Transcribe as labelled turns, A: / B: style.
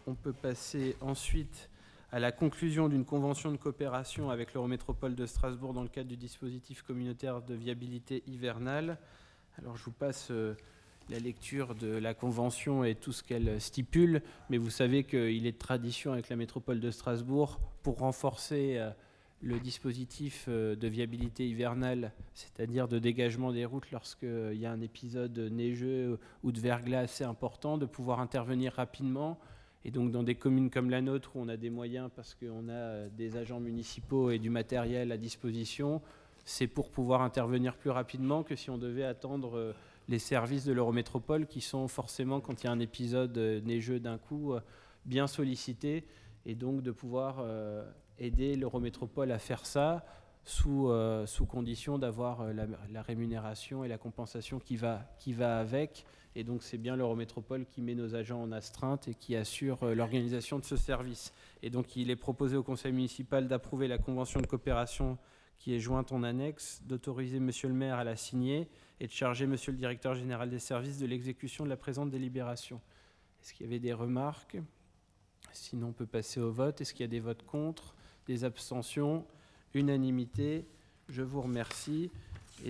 A: on peut passer ensuite à la conclusion d'une convention de coopération avec l'Eurométropole de Strasbourg dans le cadre du dispositif communautaire de viabilité hivernale. Alors je vous passe la lecture de la convention et tout ce qu'elle stipule, mais vous savez qu'il est de tradition avec la métropole de Strasbourg pour renforcer le dispositif de viabilité hivernale, c'est-à-dire de dégagement des routes lorsqu'il y a un épisode neigeux ou de verglas assez important, de pouvoir intervenir rapidement. Et donc dans des communes comme la nôtre, où on a des moyens parce qu'on a des agents municipaux et du matériel à disposition, c'est pour pouvoir intervenir plus rapidement que si on devait attendre les services de l'Eurométropole, qui sont forcément, quand il y a un épisode neigeux d'un coup, bien sollicités, et donc de pouvoir aider l'Eurométropole à faire ça sous condition d'avoir la rémunération et la compensation qui va avec. Et donc c'est bien l'Eurométropole qui met nos agents en astreinte et qui assure l'organisation de ce service. Et donc il est proposé au conseil municipal d'approuver la convention de coopération qui est jointe en annexe, d'autoriser monsieur le maire à la signer et de charger monsieur le directeur général des services de l'exécution de la présente délibération. Est-ce qu'il y avait des remarques ? Sinon on peut passer au vote. Est-ce qu'il y a des votes contre ? Des abstentions ? Unanimité ? Je vous remercie.